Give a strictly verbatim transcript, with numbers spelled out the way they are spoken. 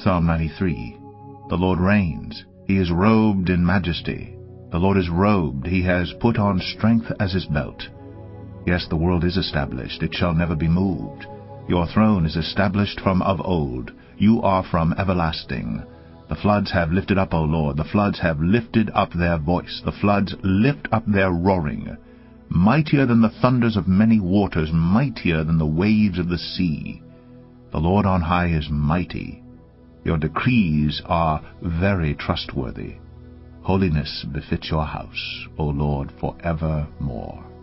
Psalm ninety-three. The Lord reigns. He is robed in majesty. The Lord is robed. He has put on strength as his belt. Yes, the world is established. It shall never be moved. Your throne is established from of old. You are from everlasting. The floods have lifted up, O Lord. The floods have lifted up their voice. The floods lift up their roaring. Mightier than the thunders of many waters, mightier than the waves of the sea. The Lord on high is mighty. Your decrees are very trustworthy. Holiness befits your house, O Lord, for evermore.